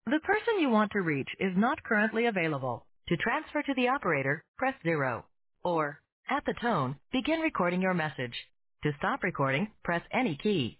The person you want to reach is not currently available. To transfer to the operator, press 0. Or, at the tone, begin recording your message. To stop recording, press any key.